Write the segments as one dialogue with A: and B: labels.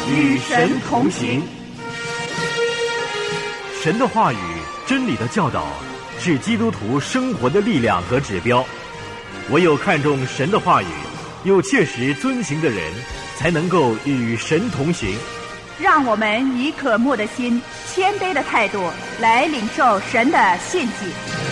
A: 与神同行。
B: 神的话语、真理的教导，是基督徒生活的力量和指标。唯有看重神的话语，又切实遵行的人，才能够与神同行。
A: 让我们以渴慕的心、谦卑的态度来领受神的信息。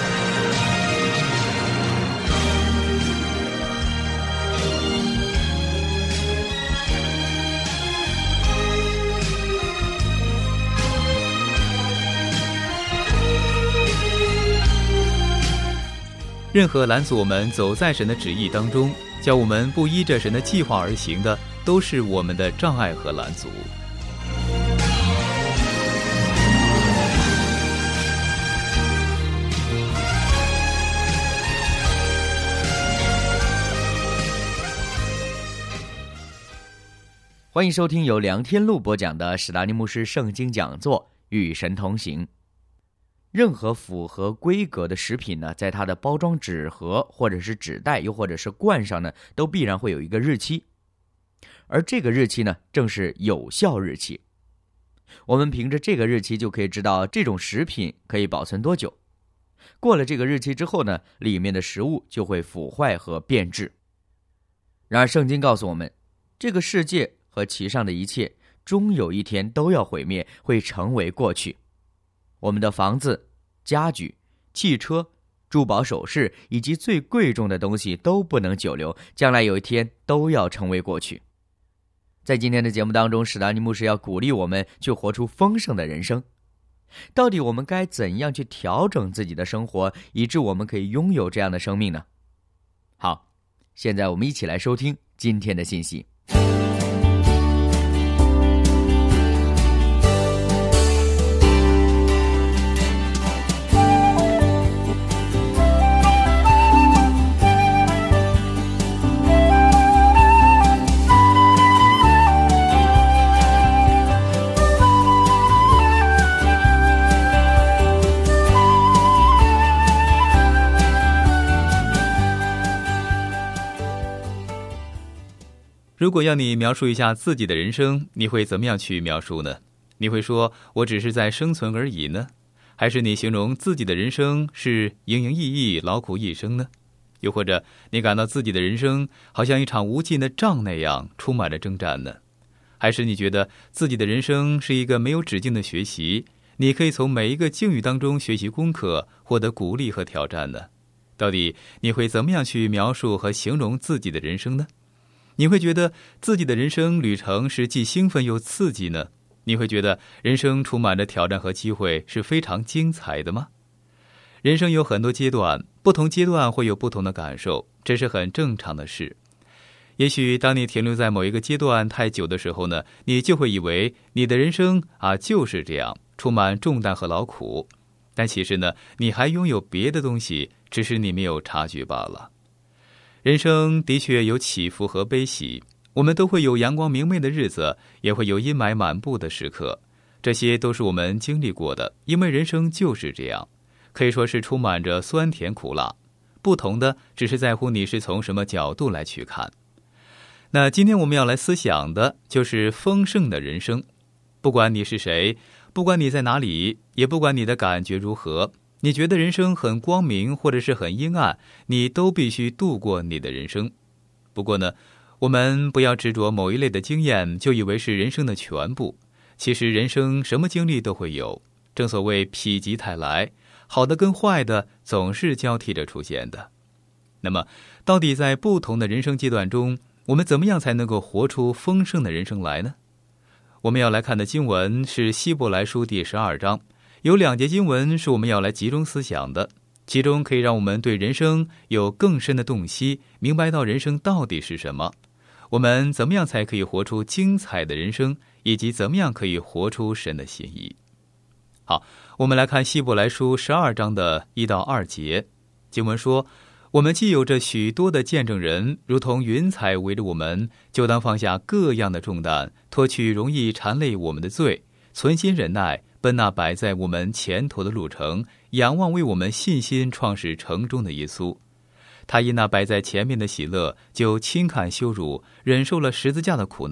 C: 任何拦阻我们走在神的旨意当中，叫我们不依着神的计划而行的，都是我们的障碍和拦阻。
D: 欢迎收听由梁天路播讲的史达尼牧师圣经讲座《与神同行》。任何符合规格的食品呢，在它的包装纸盒或者是纸袋又或者是罐上呢，都必然会有一个日期，而这个日期呢，正是有效日期。我们凭着这个日期就可以知道这种食品可以保存多久。过了这个日期之后呢，里面的食物就会腐坏和变质。然而圣经告诉我们，这个世界和其上的一切终有一天都要毁灭，会成为过去。我们的房子、家具、汽车、珠宝首饰以及最贵重的东西都不能久留，将来有一天都要成为过去。在今天的节目当中，史达尼牧师要鼓励我们去活出丰盛的人生。到底我们该怎样去调整自己的生活，以致我们可以拥有这样的生命呢？好，现在我们一起来收听今天的信息。
C: 如果要你描述一下自己的人生，你会怎么样去描述呢？你会说我只是在生存而已呢？还是你形容自己的人生是营营役役、劳苦一生呢？又或者你感到自己的人生好像一场无尽的仗那样充满了征战呢？还是你觉得自己的人生是一个没有止境的学习，你可以从每一个境遇当中学习功课，获得鼓励和挑战呢？到底你会怎么样去描述和形容自己的人生呢？你会觉得自己的人生旅程是既兴奋又刺激呢？你会觉得人生充满着挑战和机会是非常精彩的吗？人生有很多阶段，不同阶段会有不同的感受，这是很正常的事。也许当你停留在某一个阶段太久的时候呢，你就会以为你的人生就是这样，充满重担和劳苦。但其实呢，你还拥有别的东西，只是你没有察觉罢了。人生的确有起伏和悲喜，我们都会有阳光明媚的日子，也会有阴霾满布的时刻，这些都是我们经历过的，因为人生就是这样，可以说是充满着酸甜苦辣，不同的只是在乎你是从什么角度来去看。那今天我们要来思想的就是丰盛的人生。不管你是谁，不管你在哪里，也不管你的感觉如何，你觉得人生很光明或者是很阴暗，你都必须度过你的人生。不过呢，我们不要执着某一类的经验就以为是人生的全部，其实人生什么经历都会有，正所谓否极泰来，好的跟坏的总是交替着出现的。那么到底在不同的人生阶段中，我们怎么样才能够活出丰盛的人生来呢？我们要来看的经文是希伯来书第12章，有2节经文是我们要来集中思想的，其中可以让我们对人生有更深的洞悉，明白到人生到底是什么，我们怎么样才可以活出精彩的人生，以及怎么样可以活出神的心意。好，我们来看希伯来书12章的1到2节，经文说，我们既有着许多的见证人，如同云彩围着我们，就当放下各样的重担，脱去容易缠累我们的罪，存心忍耐，奔那摆在我们前头的路程，仰望为我们信心创始成终的耶稣。他因那摆在前面的喜乐，就轻看羞辱，忍受了十字架的苦难，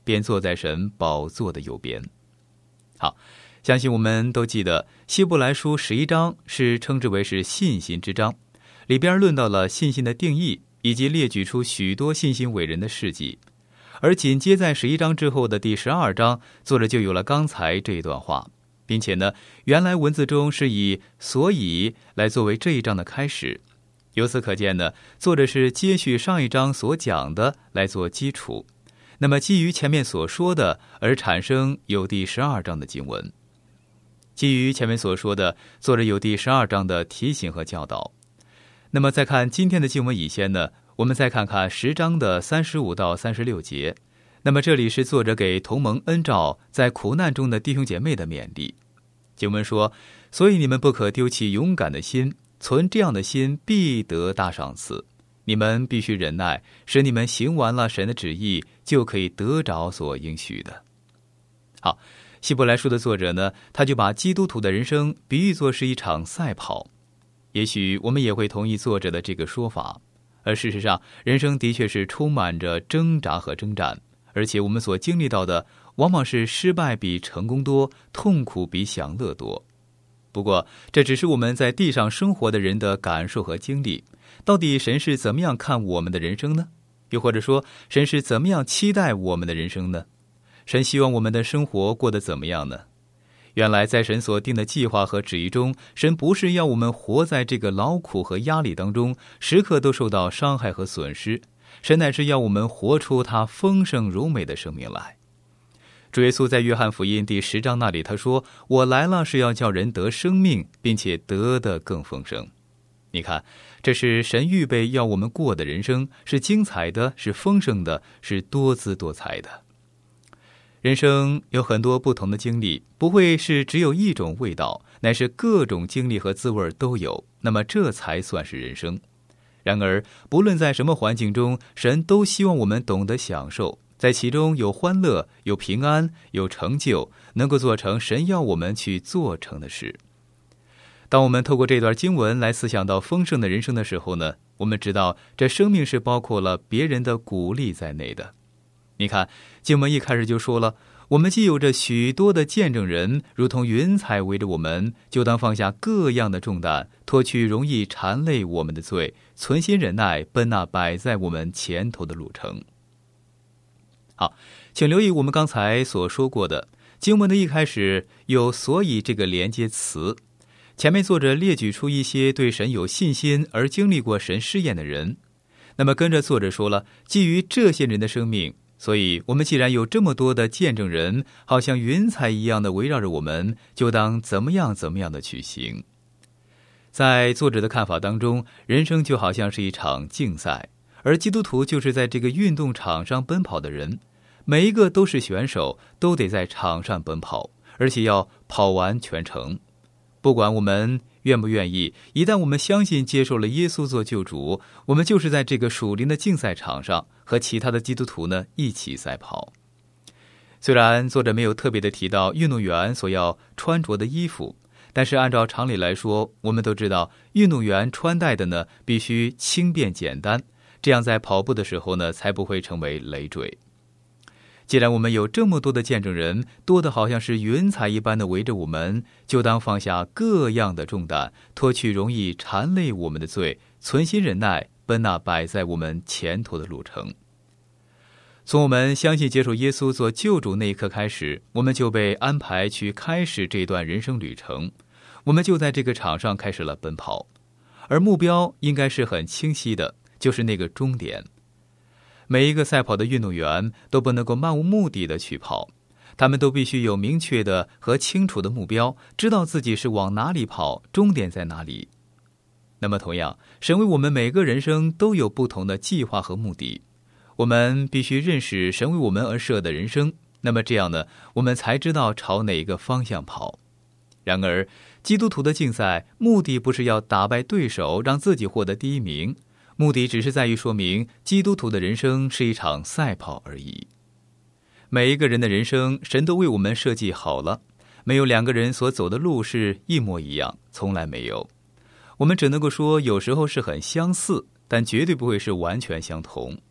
C: 便坐在神宝座的右边。好，相信我们都记得希伯来书11章是称之为是信心之章，里边论到了信心的定义，以及列举出许多信心伟人的事迹。而紧接在11章之后的第12章，作者就有了刚才这一段话，并且呢，原来文字中是以所以来作为这一章的开始。由此可见呢，作者是接续上一章所讲的来做基础，那么基于前面所说的而产生有第12章的经文。基于前面所说的，作者有第12章的提醒和教导。那么在看今天的经文以前呢，我们再看看10章的35到36节。那么这里是作者给同蒙恩召在苦难中的弟兄姐妹的勉励。经文说，所以你们不可丢弃勇敢的心，存这样的心必得大赏赐。你们必须忍耐，使你们行完了神的旨意，就可以得着所应许的。好，希伯来书的作者呢，他就把基督徒的人生比喻作是一场赛跑。也许我们也会同意作者的这个说法，而事实上，人生的确是充满着挣扎和征战，而且我们所经历到的往往是失败比成功多，痛苦比享乐多。不过这只是我们在地上生活的人的感受和经历，到底神是怎么样看我们的人生呢？又或者说，神是怎么样期待我们的人生呢？神希望我们的生活过得怎么样呢？原来在神所定的计划和旨意中，神不是要我们活在这个劳苦和压力当中，时刻都受到伤害和损失，神乃是要我们活出他丰盛柔美的生命来。主耶稣在约翰福音第10章那里他说，我来了是要叫人得生命，并且得的更丰盛。你看，这是神预备要我们过的人生，是精彩的，是丰盛的，是多姿多彩的。人生有很多不同的经历，不会是只有一种味道，乃是各种经历和滋味都有，那么这才算是人生。然而不论在什么环境中，神都希望我们懂得享受，在其中有欢乐，有平安，有成就，能够做成神要我们去做成的事。当我们透过这段经文来思想到丰盛的人生的时候呢，我们知道这生命是包括了别人的鼓励在内的。你看，经文一开始就说了，我们既有着许多的见证人，如同云彩围着我们，就当放下各样的重担，脱去容易缠累我们的罪，存心忍耐，奔那摆在我们前头的路程。好，请留意我们刚才所说过的，经文的一开始有所以这个连接词，前面作者列举出一些对神有信心而经历过神试验的人。那么跟着作者说了，基于这些人的生命，所以我们既然有这么多的见证人，好像云彩一样的围绕着我们，就当怎么样的去行。在作者的看法当中，人生就好像是一场竞赛，而基督徒就是在这个运动场上奔跑的人，每一个都是选手，都得在场上奔跑，而且要跑完全程。不管我们愿不愿意，一旦我们相信接受了耶稣做救主，我们就是在这个属灵的竞赛场上和其他的基督徒呢一起赛跑。虽然作者没有特别的提到运动员所要穿着的衣服，但是按照常理来说，我们都知道运动员穿戴的呢必须轻便简单，这样在跑步的时候呢才不会成为累赘。既然我们有这么多的见证人，多得好像是云彩一般的围着我们，就当放下各样的重担，脱去容易缠累我们的罪，存心忍耐，奔那摆在我们前头的路程。从我们相信接受耶稣做救主那一刻开始，我们就被安排去开始这段人生旅程，我们就在这个场上开始了奔跑，而目标应该是很清晰的，就是那个终点。每一个赛跑的运动员都不能够漫无目的的去跑，他们都必须有明确的和清楚的目标，知道自己是往哪里跑，终点在哪里。那么同样，神为我们每个人生都有不同的计划和目的，我们必须认识神为我们而设的人生，那么这样呢，我们才知道朝哪个方向跑。然而基督徒的竞赛目的不是要打败对手，让自己获得第一名，目的只是在于说明基督徒的人生是一场赛跑而已。每一个人的人生神都为我们设计好了，没有两个人所走的路是一模一样，从来没有。我们只能够说有时候是很相似，但绝对不会是完全相同。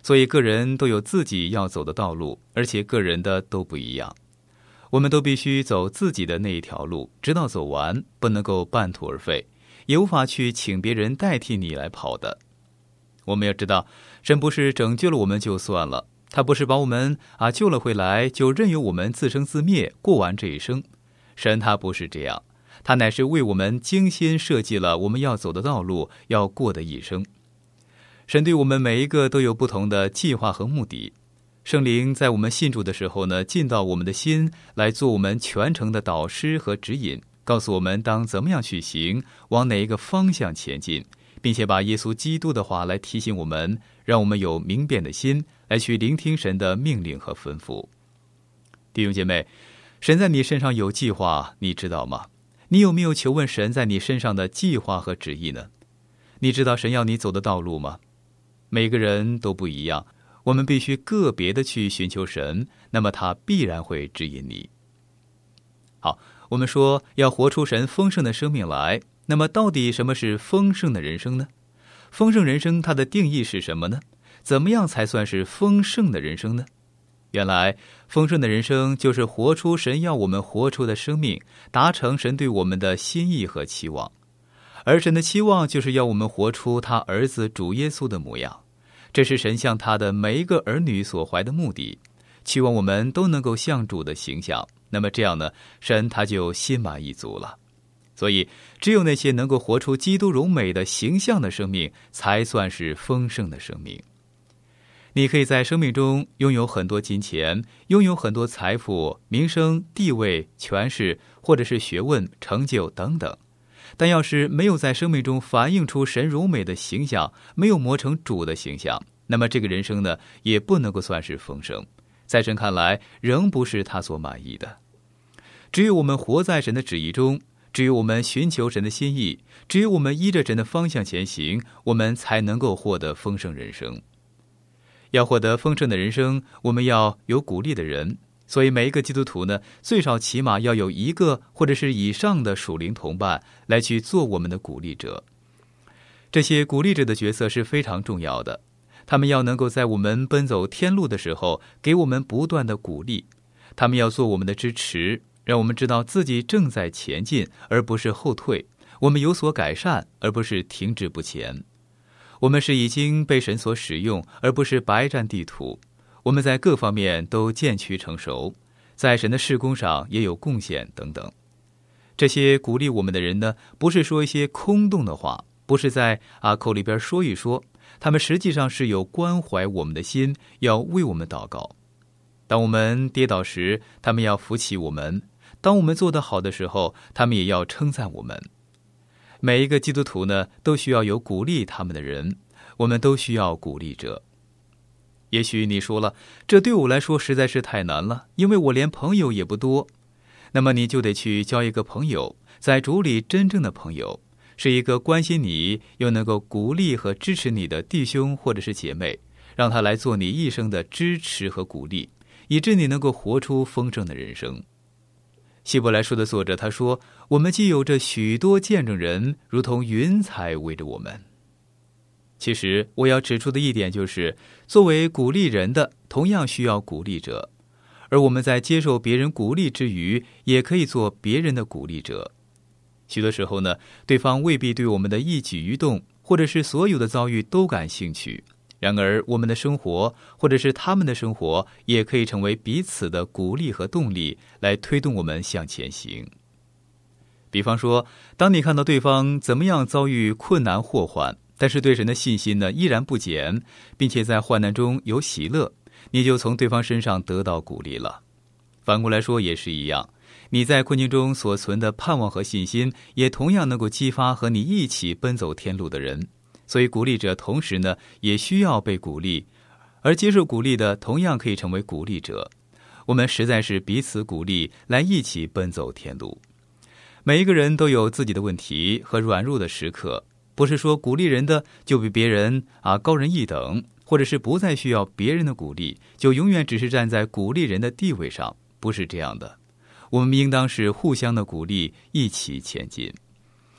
C: 所以个人都有自己要走的道路，而且个人的都不一样。我们都必须走自己的那一条路，直到走完，不能够半途而废，也无法去请别人代替你来跑的。我们要知道，神不是拯救了我们就算了，他不是把我们救了回来，就任由我们自生自灭，过完这一生。神他不是这样，他乃是为我们精心设计了我们要走的道路，要过的一生。神对我们每一个都有不同的计划和目的。圣灵在我们信主的时候呢，进到我们的心，来做我们全程的导师和指引，告诉我们当怎么样去行，往哪一个方向前进，并且把耶稣基督的话来提醒我们，让我们有明辨的心，来去聆听神的命令和吩咐。弟兄姐妹，神在你身上有计划，你知道吗？你有没有求问神在你身上的计划和旨意呢？你知道神要你走的道路吗？每个人都不一样，我们必须个别的去寻求神，那么他必然会指引你。好，我们说要活出神丰盛的生命来，那么到底什么是丰盛的人生呢？丰盛人生它的定义是什么呢？怎么样才算是丰盛的人生呢？原来丰盛的人生就是活出神要我们活出的生命，达成神对我们的心意和期望。而神的期望就是要我们活出他儿子主耶稣的模样，这是神向他的每一个儿女所怀的目的，期望我们都能够像主的形象。那么这样呢，神他就心满意足了。所以只有那些能够活出基督荣美的形象的生命，才算是丰盛的生命。你可以在生命中拥有很多金钱，拥有很多财富、名声、地位、权势，或者是学问、成就等等，但要是没有在生命中反映出神荣美的形象，没有磨成主的形象，那么这个人生呢，也不能够算是丰盛，在神看来仍不是他所满意的。只有我们活在神的旨意中，只有我们寻求神的心意，只有我们依着神的方向前行，我们才能够获得丰盛人生。要获得丰盛的人生，我们要有鼓励的人，所以每一个基督徒呢，最少起码要有一个或者是以上的属灵同伴来去做我们的鼓励者。这些鼓励者的角色是非常重要的，他们要能够在我们奔走天路的时候给我们不断的鼓励，他们要做我们的支持，让我们知道自己正在前进而不是后退，我们有所改善而不是停滞不前。我们是已经被神所使用，而不是白占地图。我们在各方面都渐趋成熟，在神的事工上也有贡献等等。这些鼓励我们的人呢，不是说一些空洞的话，不是在口里边说一说，他们实际上是有关怀我们的心，要为我们祷告。当我们跌倒时，他们要扶起我们；当我们做得好的时候，他们也要称赞我们。每一个基督徒呢，都需要有鼓励他们的人，我们都需要鼓励者。也许你说了，这对我来说实在是太难了，因为我连朋友也不多。那么你就得去交一个朋友，在主里真正的朋友，是一个关心你又能够鼓励和支持你的弟兄或者是姐妹，让他来做你一生的支持和鼓励，以致你能够活出丰盛的人生。希伯来书的作者他说，我们既有着许多见证人，如同云彩围着我们。其实我要指出的一点就是，作为鼓励人的，同样需要鼓励者，而我们在接受别人鼓励之余，也可以做别人的鼓励者。许多时候呢，对方未必对我们的一举一动，或者是所有的遭遇都感兴趣，然而我们的生活，或者是他们的生活，也可以成为彼此的鼓励和动力，来推动我们向前行。比方说，当你看到对方怎么样遭遇困难祸患，但是对神的信心呢依然不减，并且在患难中有喜乐，你就从对方身上得到鼓励了。反过来说也是一样，你在困境中所存的盼望和信心，也同样能够激发和你一起奔走天路的人。所以鼓励者同时呢也需要被鼓励，而接受鼓励的同样可以成为鼓励者。我们实在是彼此鼓励，来一起奔走天路。每一个人都有自己的问题和软弱的时刻，不是说鼓励人的就比别人高人一等，或者是不再需要别人的鼓励，就永远只是站在鼓励人的地位上，不是这样的。我们应当是互相的鼓励，一起前进。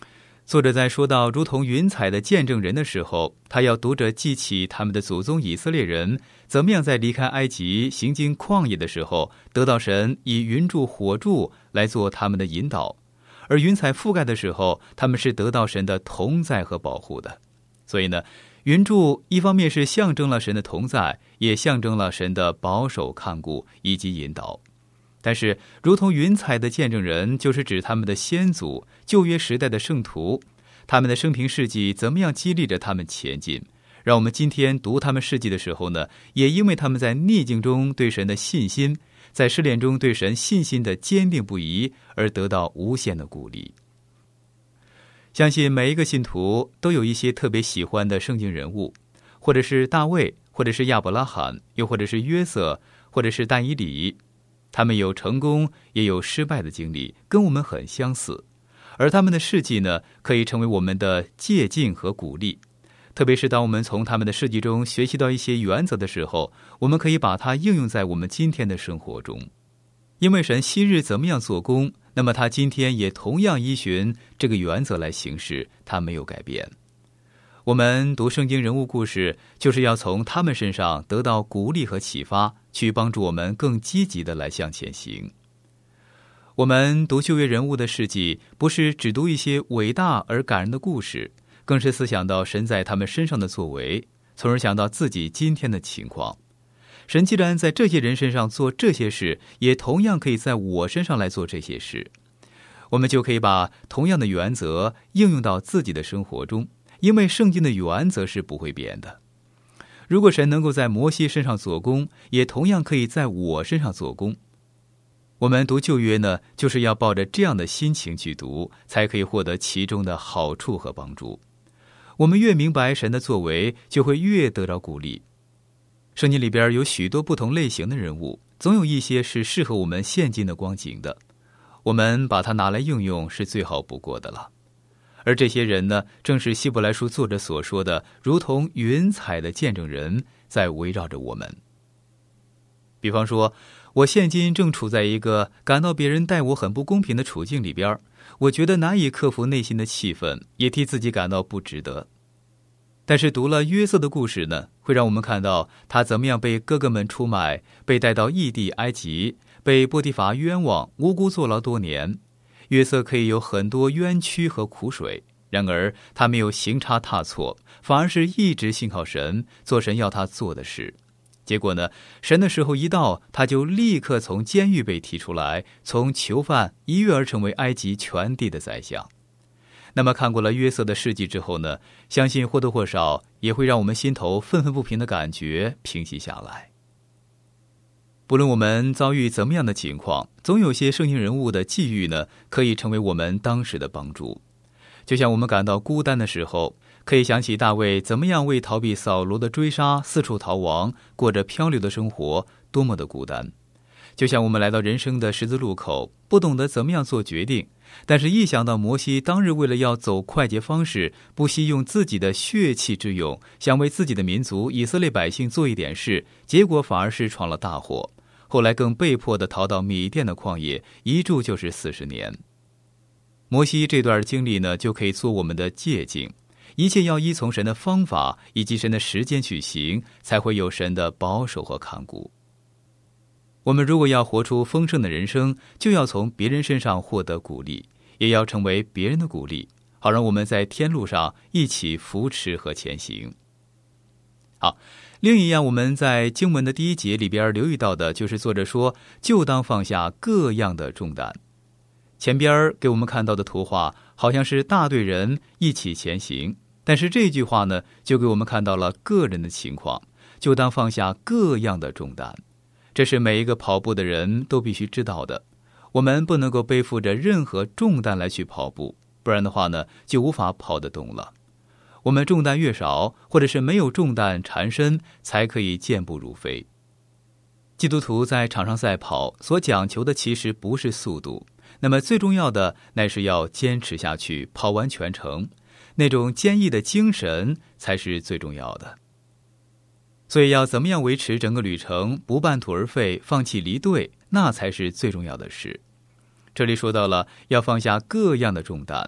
C: 作者在说到如同云彩的见证人的时候，他要读者记起他们的祖宗以色列人怎么样在离开埃及行经旷野的时候，得到神以云柱火柱来做他们的引导，而云彩覆盖的时候，他们是得到神的同在和保护的。所以呢，云柱一方面是象征了神的同在，也象征了神的保守看顾以及引导。但是如同云彩的见证人，就是指他们的先祖，旧约时代的圣徒，他们的生平事迹怎么样激励着他们前进，让我们今天读他们事迹的时候呢，也因为他们在逆境中对神的信心，在试炼中对神信心的坚定不移，而得到无限的鼓励。相信每一个信徒都有一些特别喜欢的圣经人物，或者是大卫，或者是亚伯拉罕，又或者是约瑟，或者是但以理。他们有成功也有失败的经历，跟我们很相似，而他们的事迹呢，可以成为我们的借鉴和鼓励。特别是当我们从他们的事迹中学习到一些原则的时候，我们可以把它应用在我们今天的生活中。因为神昔日怎么样做工，那么他今天也同样依循这个原则来行事，他没有改变。我们读圣经人物故事，就是要从他们身上得到鼓励和启发，去帮助我们更积极地来向前行。我们读旧约人物的事迹，不是只读一些伟大而感人的故事，更是思想到神在他们身上的作为，从而想到自己今天的情况。神既然在这些人身上做这些事，也同样可以在我身上来做这些事。我们就可以把同样的原则应用到自己的生活中，因为圣经的原则是不会变的。如果神能够在摩西身上做工，也同样可以在我身上做工。我们读旧约呢，就是要抱着这样的心情去读，才可以获得其中的好处和帮助。我们越明白神的作为，就会越得到鼓励。圣经里边有许多不同类型的人物，总有一些是适合我们现今的光景的，我们把它拿来应用是最好不过的了。而这些人呢，正是希伯来书作者所说的如同云彩的见证人，在围绕着我们。比方说，我现今正处在一个感到别人待我很不公平的处境里边，我觉得难以克服内心的气愤，也替自己感到不值得。但是读了约瑟的故事呢，会让我们看到他怎么样被哥哥们出卖，被带到异地埃及，被波提乏冤枉，无辜坐牢多年。约瑟可以有很多冤屈和苦水，然而他没有行差踏错，反而是一直信靠神，做神要他做的事。结果呢，神的时候一到，他就立刻从监狱被提出来，从囚犯一跃而成为埃及全地的宰相。那么看过了约瑟的事迹之后呢，相信或多或少也会让我们心头愤愤不平的感觉平息下来。不论我们遭遇怎么样的情况，总有些圣经人物的际遇呢，可以成为我们当时的帮助。就像我们感到孤单的时候，可以想起大卫怎么样为逃避扫罗的追杀，四处逃亡，过着漂流的生活，多么的孤单。就像我们来到人生的十字路口，不懂得怎么样做决定，但是一想到摩西当日为了要走快捷方式，不惜用自己的血气之勇，想为自己的民族以色列百姓做一点事，结果反而是闯了大祸，后来更被迫的逃到米甸的旷野，一住就是40年。摩西这段经历呢，就可以做我们的借鉴，一切要依从神的方法以及神的时间去行，才会有神的保守和看顾。我们如果要活出丰盛的人生，就要从别人身上获得鼓励，也要成为别人的鼓励，好让我们在天路上一起扶持和前行。好，另一样我们在经文的第1节里边留意到的，就是作者说就当放下各样的重担。前边给我们看到的图画好像是大队人一起前行，但是这句话呢，就给我们看到了个人的情况，就当放下各样的重担。这是每一个跑步的人都必须知道的。我们不能够背负着任何重担来去跑步，不然的话呢，就无法跑得动了。我们重担越少，或者是没有重担缠身，才可以健步如飞。基督徒在场上赛跑，所讲求的其实不是速度，那么最重要的乃是要坚持下去，跑完全程，那种坚毅的精神才是最重要的。所以要怎么样维持整个旅程，不半途而废，放弃离队，那才是最重要的事。这里说到了要放下各样的重担，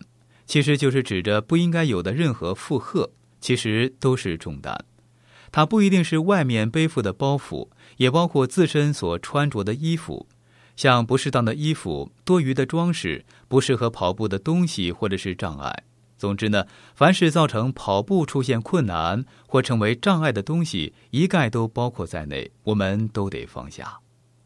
C: 其实就是指着不应该有的任何负荷，其实都是重担。它不一定是外面背负的包袱，也包括自身所穿着的衣服，像不适当的衣服、多余的装饰、不适合跑步的东西或者是障碍。总之呢，凡是造成跑步出现困难或成为障碍的东西，一概都包括在内，我们都得放下。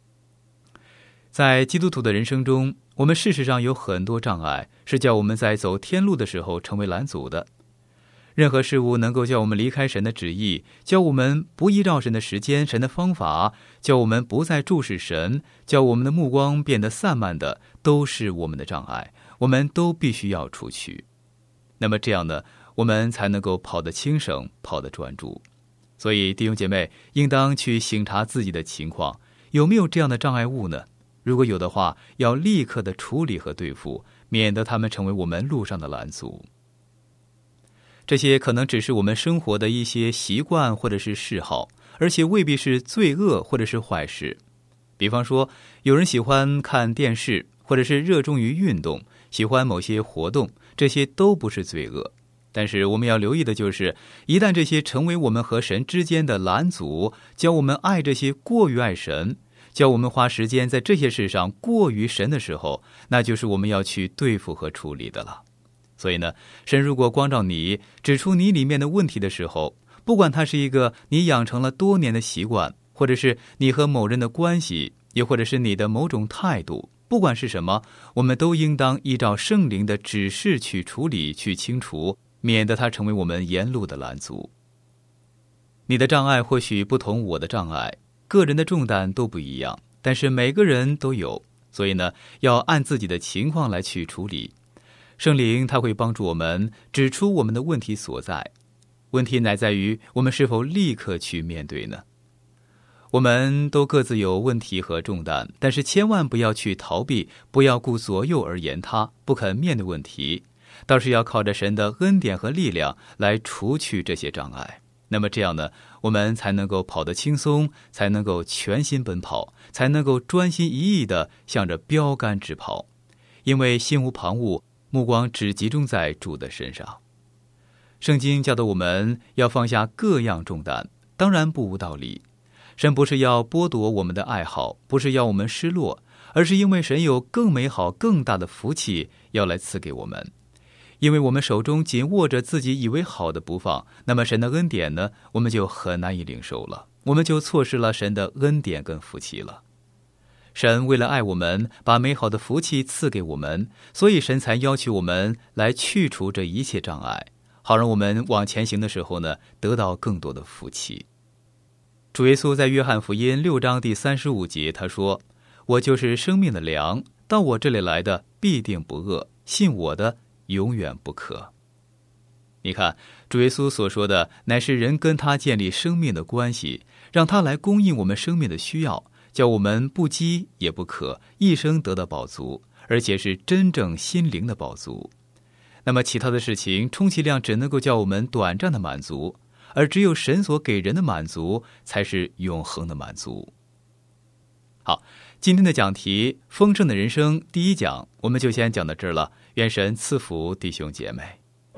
C: 在基督徒的人生中，我们事实上有很多障碍，是叫我们在走天路的时候成为拦阻的。任何事物能够叫我们离开神的旨意，叫我们不依照神的时间、神的方法，叫我们不再注视神，叫我们的目光变得散漫的，都是我们的障碍，我们都必须要除去。那么这样呢，我们才能够跑得轻省，跑得专注。所以弟兄姐妹，应当去省察自己的情况，有没有这样的障碍物呢？如果有的话，要立刻的处理和对付，免得他们成为我们路上的拦阻。这些可能只是我们生活的一些习惯或者是嗜好，而且未必是罪恶或者是坏事。比方说，有人喜欢看电视，或者是热衷于运动，喜欢某些活动，这些都不是罪恶。但是我们要留意的就是，一旦这些成为我们和神之间的拦阻，叫我们爱这些过于爱神，叫我们花时间在这些事上过于神的时候，那就是我们要去对付和处理的了。所以呢，神如果光照你，指出你里面的问题的时候，不管它是一个你养成了多年的习惯，或者是你和某人的关系，又或者是你的某种态度，不管是什么，我们都应当依照圣灵的指示去处理、去清除，免得它成为我们沿路的拦阻。你的障碍或许不同我的障碍，个人的重担都不一样，但是每个人都有，所以呢，要按自己的情况来去处理。圣灵他会帮助我们指出我们的问题所在，问题乃在于我们是否立刻去面对呢？我们都各自有问题和重担，但是千万不要去逃避，不要顾左右而言他，不肯面对问题，倒是要靠着神的恩典和力量来除去这些障碍。那么这样呢，我们才能够跑得轻松，才能够全心奔跑，才能够专心一意地向着标杆直跑，因为心无旁骛，目光只集中在主的身上。圣经教导我们要放下各样重担，当然不无道理。神不是要剥夺我们的爱好，不是要我们失落，而是因为神有更美好更大的福气要来赐给我们。因为我们手中紧握着自己以为好的不放，那么神的恩典呢，我们就很难以领受了，我们就错失了神的恩典跟福气了。神为了爱我们，把美好的福气赐给我们，所以神才要求我们来去除这一切障碍，好让我们往前行的时候呢，得到更多的福气。主耶稣在约翰福音6章第35节他说，我就是生命的粮，到我这里来的必定不饿，信我的永远不渴。你看，主耶稣所说的乃是人跟他建立生命的关系，让他来供应我们生命的需要，叫我们不饥也不渴，一生得到饱足，而且是真正心灵的饱足。那么其他的事情充其量只能够叫我们短暂的满足，而只有神所给人的满足才是永恒的满足。好，今天的讲题丰盛的人生第一讲我们就先讲到这儿了，愿神赐福弟兄姐妹。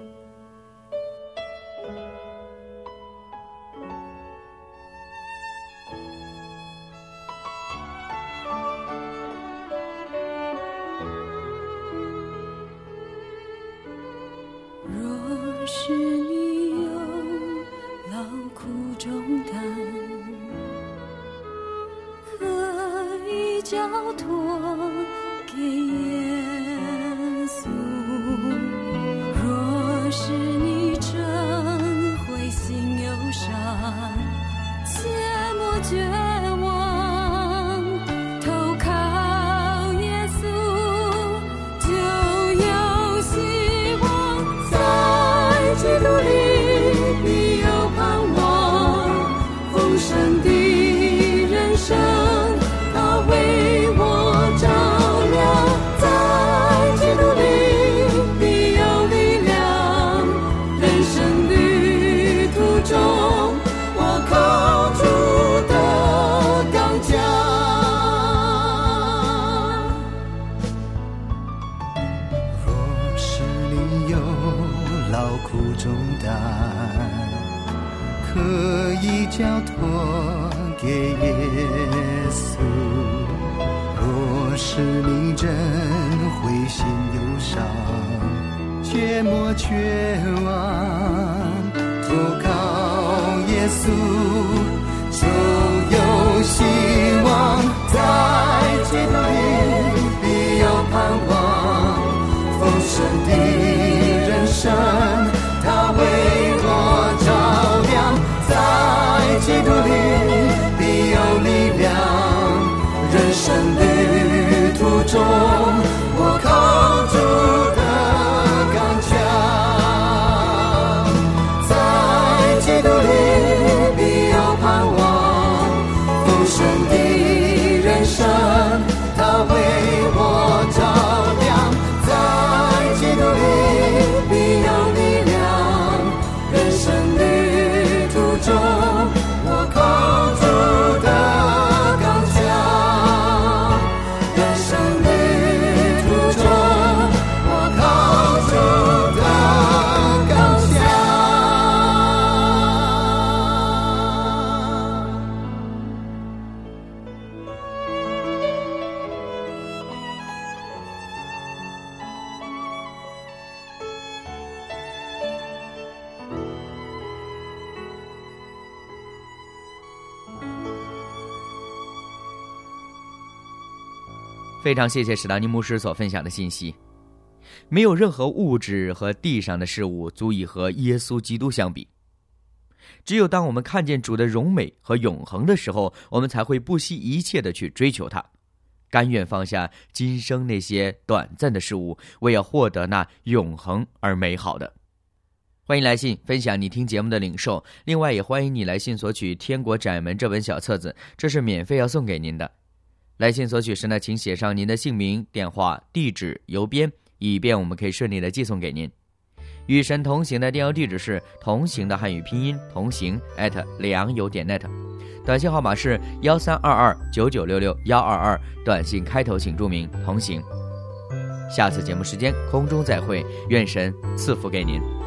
E: 若是你有劳苦重担，可以交托给耶稣。若是你正灰心忧伤，切莫绝望，投靠耶稣就有希望。在基督里必有盼望，丰盛的人生他为我照亮。在基督里必有力量，人生旅途中我靠主的刚强。
F: 若是你有时你真会心忧伤，切莫绝望，投靠耶稣就有希望，在基督里必有盼望，丰盛的人生他为我照亮，在基督里必有力量，人生旅途中我靠主的刚强，在基督里必有盼望，丰盛的人生他为我照亮，在基督里必有力量，人生旅途中我靠主的刚强，人生旅途中我靠主的刚强。
D: 非常谢谢史达尼牧师所分享的信息。没有任何物质和地上的事物足以和耶稣基督相比。只有当我们看见主的荣美和永恒的时候，我们才会不惜一切的去追求它，甘愿放下今生那些短暂的事物，为要获得那永恒而美好的。欢迎来信分享你听节目的领受，另外也欢迎你来信索取《天国窄门》这本小册子，这是免费要送给您的。来信索取时呢，请写上您的姓名、电话、地址、邮编，以便我们可以顺利的寄送给您。与神同行的电邮地址是同行的汉语拼音同行@良友.net， 短信号码是13229966-122，短信开头请注明同行。下次节目时间空中再会，愿神赐福给您。